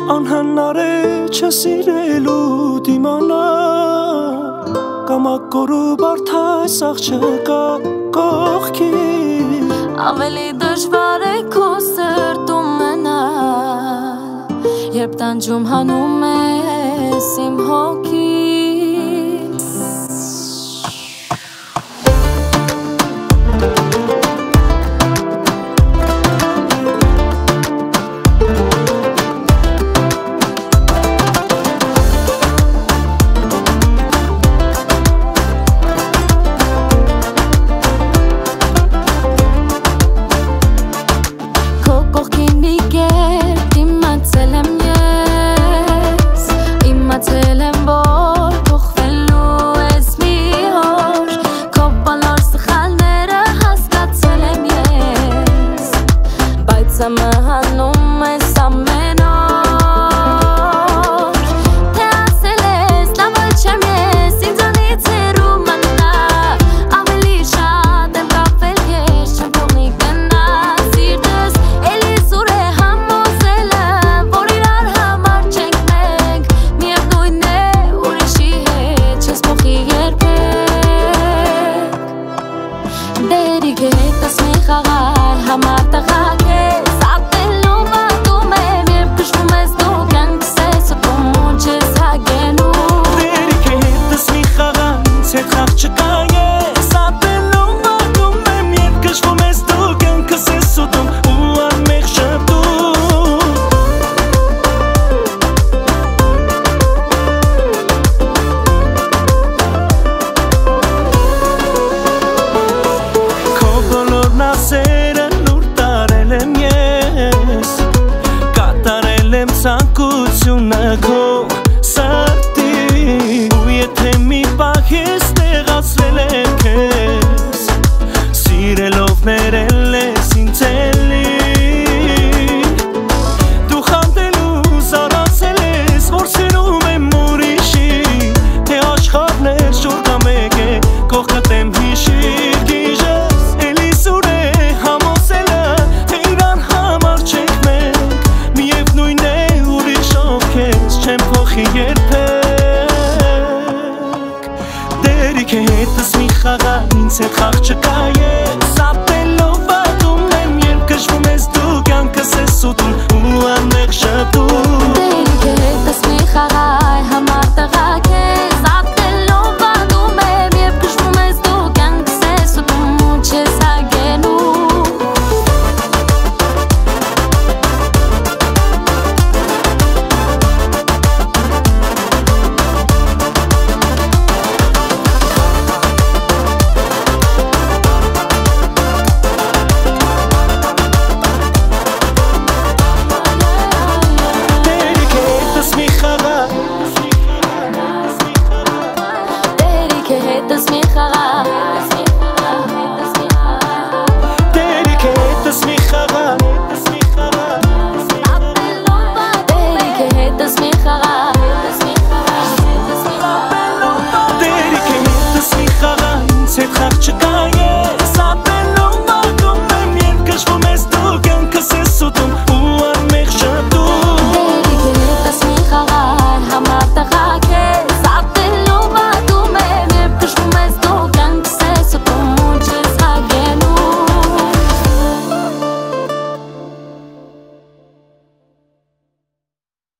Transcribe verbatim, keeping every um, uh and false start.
Անհնար է չսիրելու դիմանալ Կամակորու բարդայս աղջկա կողքին Ավելի դժվար է քո սրտում մնալ Երբ տանջում հանում ես իմ հոգին Սամը հանում ես ամեն օր Թե ասել ես, լավը չեմ ես Ինձանից հեռու մնա Ավելի շատ եմ կապվել ես Չեմ թողնի գնա Սիրտս էլի զուր է համոզելը Որ իրար համար չենք մենք Միևնույն է ուրիշի հետ Չես փոխի երբեք Դերիք է հետս մի խաղալ Համար տղակ ես Ցանկությունը քո սրտի ու եթե մի պահ ես տեղացրել եմ քեզ սիրելով ներել ես ինձ էլի դու խանդելու զարասել ես որ սիրում եմ ուրիշի թե աշխարհներ շուրջը մեկ է կողքդ եմ հիշիր գիժես էլի սուր է համոզելը թե իրար համար չենք մենք միևնույն է չեմ փոխի երբեք Դերիք է հետս մի խաղա ինձ հետ խաղ չկա ես Ապելով ատում եմ երբ կշվում ես դու կյանքս ես ուտում ու անեղ շտում Դերիք է հետս մի խաղա